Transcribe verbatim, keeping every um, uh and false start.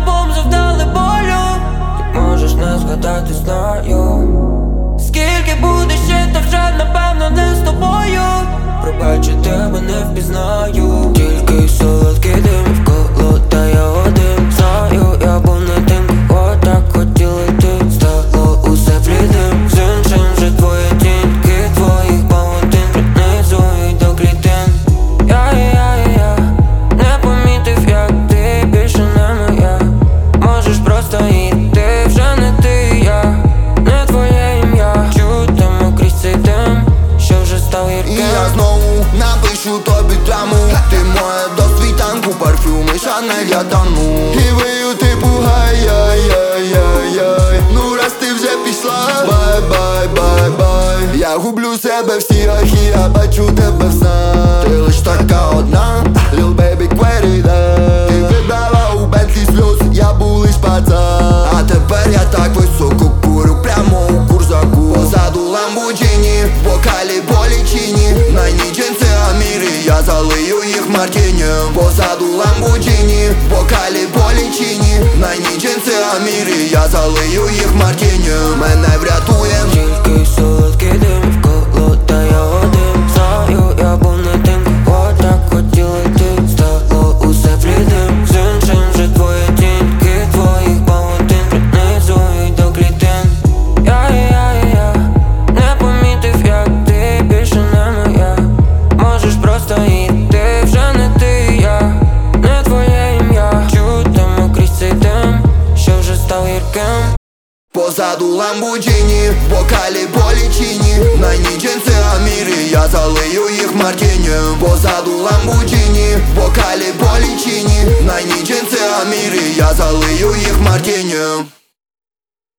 обом завдали болю. Ти можеш не згадати, знаю. Скільки буде ще, та вже напевно не з тобою. Пробач, я тебе не впізнаю. Тільки солодкий дим вколо, та я один. Знаю, я був не тим, кого так хотіли ти. Стало усе блідим, з іншим вже твоя тінь. Кид твоїх павутин пронизують до клітин. Я, я, я, не помітив, як ти більше не моя. Можеш просто йти, вже не ти, я не твоє ім'я. Чутимо крізь цей дим, що вже став гірким. І я знову напишу тобі драму. Ти моя до світанку, парфюми Шанель, я тону. І вию типу гай-яй-яй-яй-яй. Ну раз ти вже пішла, бай-бай-бай-бай. Я гублю себе в сірах і я бачу тебе в снах. Ти лиш така одна, Lil baby querida. Ти вибрала у Бентлі сльоз, я був лиш пацан. А тепер я так високо курю, прямо у курзаку. Позаду Ламборджині, в бокалі болічині. На ній джинси Аміри, я залию їх мартінем. Позаду Ламборджині, в бокалі болічині. На ній джинси Аміри, я залию їх мартінем. Мене врятує тільки солодкий дим вколо, та я один. Знаю, я був не тим, кого так хотіли ти. Стало усе блідим, з іншим вже твоя тінь. Кид твоїх павутин пронизують до клітин. Я, я, я, не помітив, як ти більше не моя. Можеш просто йти, вже не ти, я не твоє ім'я. Чутимо крізь цей дим, що вже став гірким. позаду Ламборджині, в бокалі болічині. На ній джинси Аміри, я залию їх мартінем. Позаду Ламборджині, в бокалі болічині. На ній джинси Аміри, я залию їх мартінем.